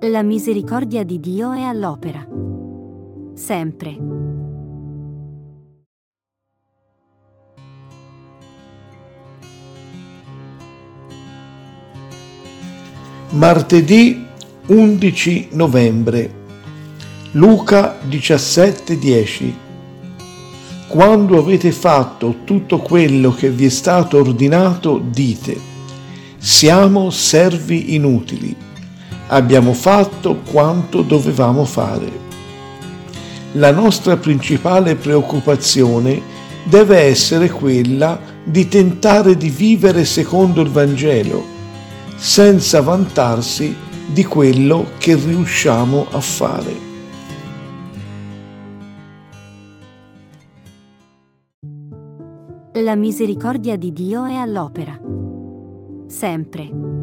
La misericordia di Dio è all'opera. Sempre. Martedì 11 novembre. Luca 17:10. Quando avete fatto tutto quello che vi è stato ordinato, dite: siamo servi inutili. Abbiamo fatto quanto dovevamo fare. La nostra principale preoccupazione deve essere quella di tentare di vivere secondo il Vangelo, senza vantarsi di quello che riusciamo a fare. La misericordia di Dio è all'opera. Sempre.